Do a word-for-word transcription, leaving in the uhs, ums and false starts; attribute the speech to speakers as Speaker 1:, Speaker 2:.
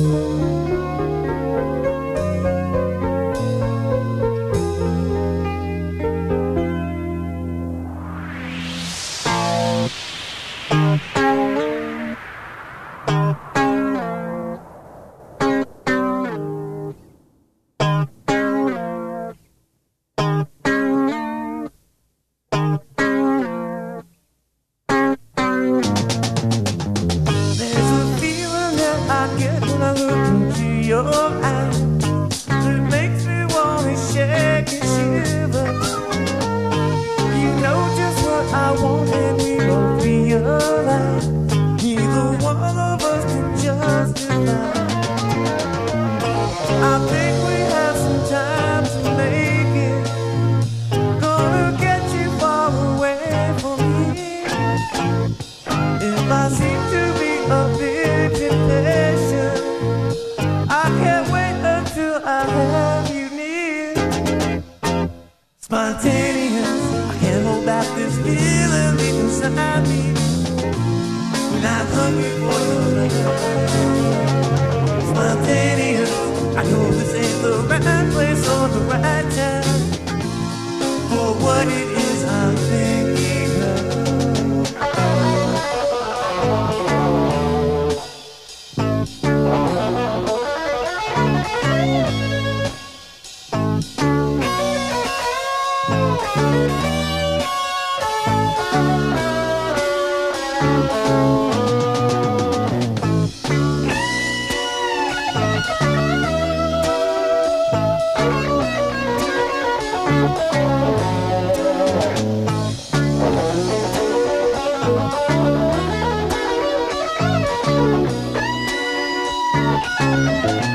Speaker 1: Your eyes, it makes me wanna shake and shiver. You know just what I want, and we both realize neither one of us can justify. I think we have some time to make it. Gonna get you far away from me. If I seem to be a bit impatient, I can't wait until I have you near. Spontaneous, I can't hold back this feeling deep inside me. When I'm hungry for your love. Spontaneous, I know this ain't the right place or the right time for what it is I'm thinking of. Thank you.